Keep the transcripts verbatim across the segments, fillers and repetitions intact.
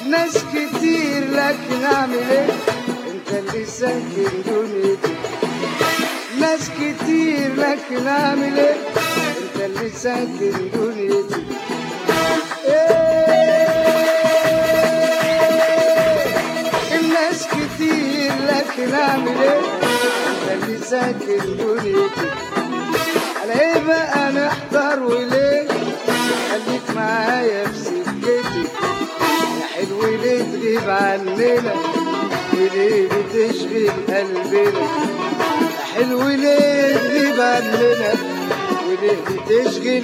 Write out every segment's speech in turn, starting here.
ناس كتير لكن اعمل ايه؟ انت اللي ساكن دنيتي. ناس كتير لكن اعمل ايه؟ انت اللي ساكن دنيتي. الناس كتير لكن اعمل ايه؟ انت اللي ساكن دنيتي. على ايه بقى نحضر وليه؟ خليك معايا في سكتي يا حلو، ليه تغيب عننا وليه بتشغل قلبنا؟ يا حلو ليه تغيب عننا وليه بتشغل؟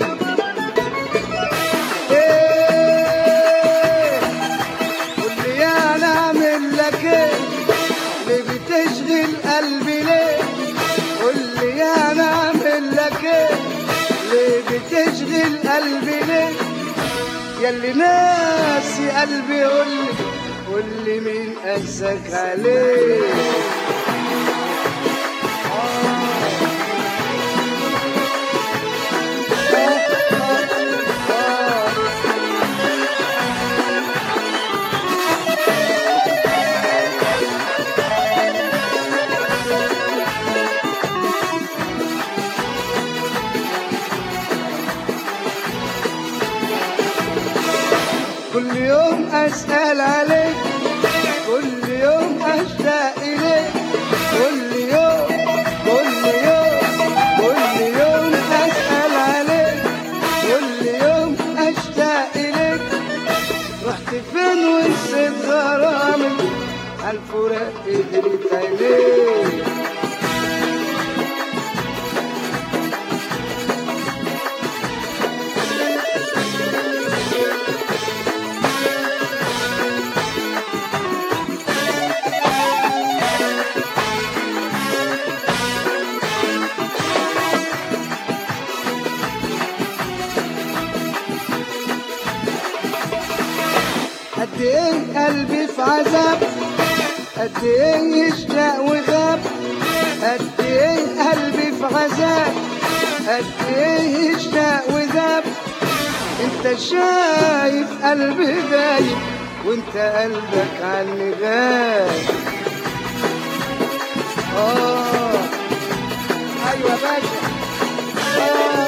ايه قول لي انا اعمل لك ايه؟ ليه بتشغل قلبي ليه؟ قول لي انا اعمل لك ايه؟ ليه بتشغل قلبي ليه؟ ياللي ناسي قلبي قولي قولي مين قاسك عليه؟ كل يوم أسأل عليك، كل يوم أشتاق إليك، كل يوم كل يوم كل يوم أسأل عليك، كل يوم أشتاق إليك. رحت فين ونسيت غرامي؟ عالفراق قدرت عينيك. قد ايه قلبي في عذاب، قد ايه يشتاق وغاب، قد ايه قلبي في عذاب، قد ايه يشتاق وغاب. انت شايف قلبي غايب وانت قلبك عني غايب. اه ايوه يا باشا. اه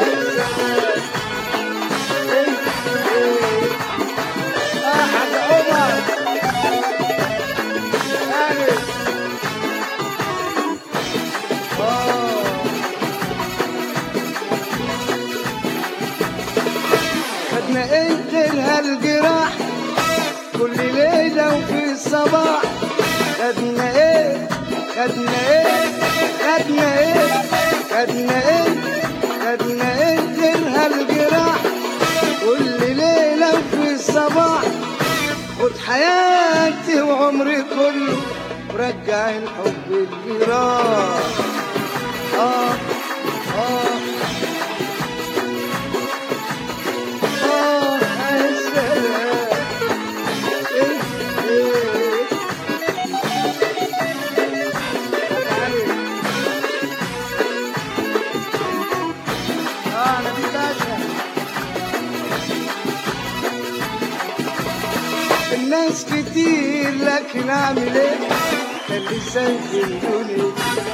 خدنا ايه غيرها الجراح كل ليلة وفي الصباح؟ خدنا ايه خدنا ايه خدنا ايه خدنا ايه خدنا ايه غيرها الجراح كل ليلة وفي الصباح؟ خد حياتي وعمري كله ورجع الحب اللي راح. اه اه الناس كتير لكن اعمل ايه؟ اللي ساكن دنيتي.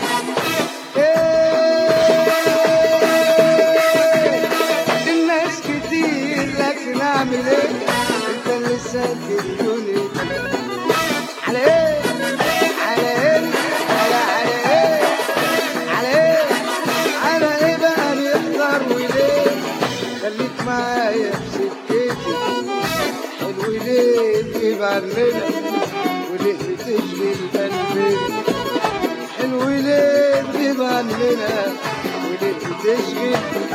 ايه الناس كتير لكن اعمل ايه؟ انت اللي ساكن دنيتي. على ايه على ايه على على ايه على ايه على ايه بقى نحضر وليه؟ خليك معايا في سكتي حلو، ليه تغيب عننا وليه بتشغل قلبنا؟ حلو ليه تغيب عننا وليه بتشغل؟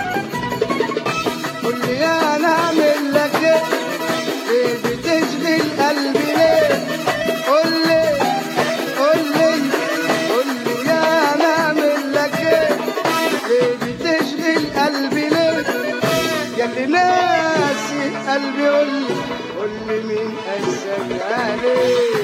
قول لي انا اعمل لك ايه؟ ليه بتشغل قلبي ليه؟ قول لي قول لي قول لي انا اعمل لك ايه؟ ليه بتشغل قلبي ليه؟ ياللي ناسي قلبي قولي قولي مين قاسك عليه؟